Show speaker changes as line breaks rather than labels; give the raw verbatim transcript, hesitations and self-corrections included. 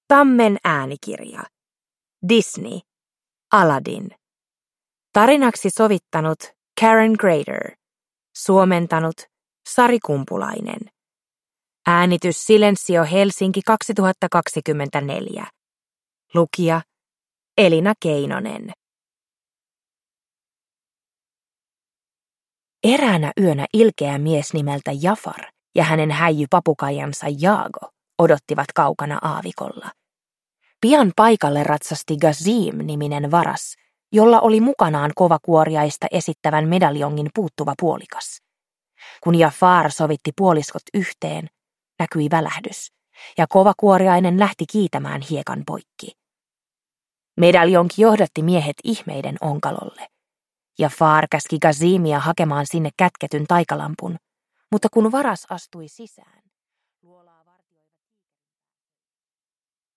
Tammen äänikirja. Disney. Aladdin. Tarinaksi sovittanut Karen Grader. Suomentanut Sari Kumpulainen. Äänitys Silensio Helsinki kaksituhattakaksikymmentäneljä. Lukija Elina Keinonen. Eräänä yönä ilkeä mies nimeltä Jafar ja hänen häijypapukaijansa Jaago odottivat kaukana aavikolla. Pian paikalle ratsasti Gazim-niminen varas, jolla oli mukanaan kovakuoriaista esittävän medaljongin puuttuva puolikas. Kun Jafar sovitti puoliskot yhteen, näkyi välähdys, ja kovakuoriainen lähti kiitämään hiekan poikki. Medaljonki johdatti miehet ihmeiden onkalolle. Jafar käski Gazimia hakemaan sinne kätketyn taikalampun, mutta kun varas astui sisään,